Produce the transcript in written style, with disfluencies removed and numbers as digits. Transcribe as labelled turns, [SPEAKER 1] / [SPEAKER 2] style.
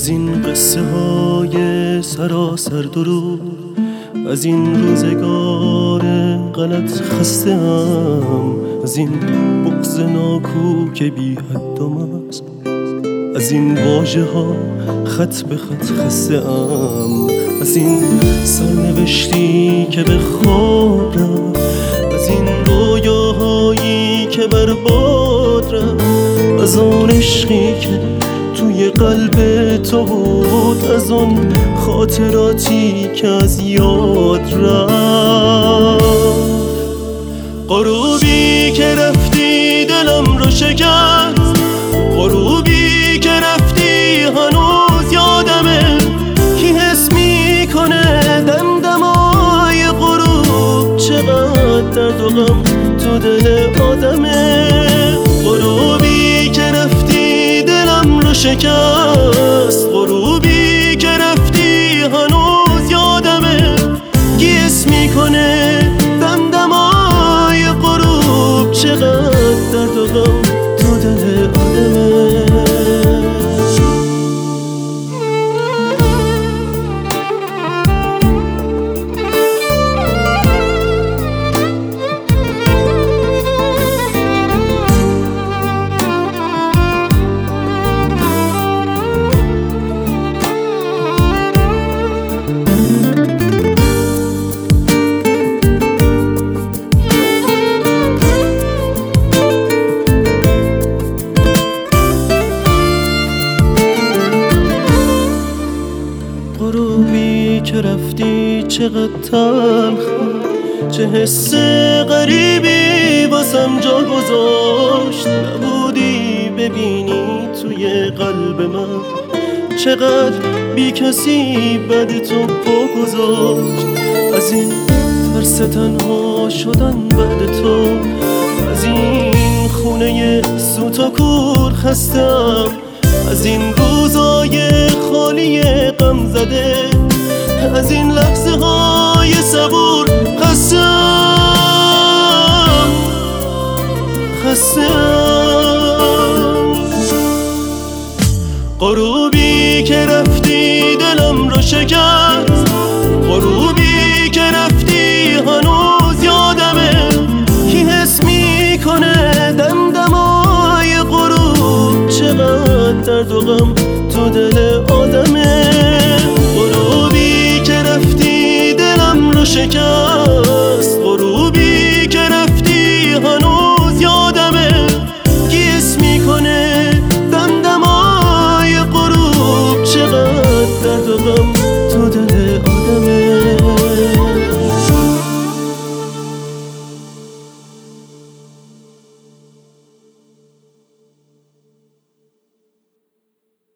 [SPEAKER 1] از این قصه های سراسر درود، از این روزگار غلط خسته ام، از این بغض ناکو که بی حد و مرز، از این واژه ها خط به خط خسته ام، از این سرنوشتی که به خواب رفت، از این رویاهایی که برباد رفت، از آن عشقی که توی قلب تو بود، از اون خاطراتی که از یاد رفت. غروبی که رفتی دلم رو شکست، غروبی که رفتی هنوز یادمه، کی حس میکنه دمدمای غروب چقدر درد و غم تو دل آدمه. غروبی که رفتی دلم رو شکست، غروبی که رفتی هنوز یادمه، کی حس میکنه دمدمای غروب چقدر درد و غم تو دل آدمه. غروبی که رفتی چقدر تلخ، چه حس غریبی واسم جا گذاشت، نبودی ببینی توی قلب من، چقدر بی کسی بد تو پا گذاشت. از این ترس تنها شدن بعد تو، از این خونه سوت و کور خستم، از این روزای خالی غم زده، از این لحظه های صبور خستم. غروبی که رفتی دلم رو شکست،